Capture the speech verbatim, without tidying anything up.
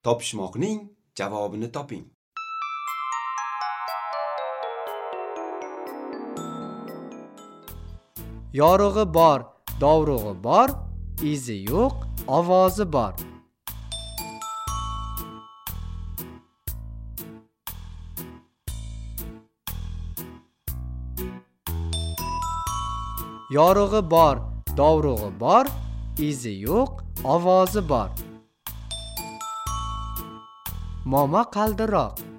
Topishmoqning javobini toping. Yorug'i bor, dovrug'i bor, izi yo'q, ovozi bor. Yorug'i bor, dovrug'i bor, izi yo'q, ovozi bor. Momo qaldiroq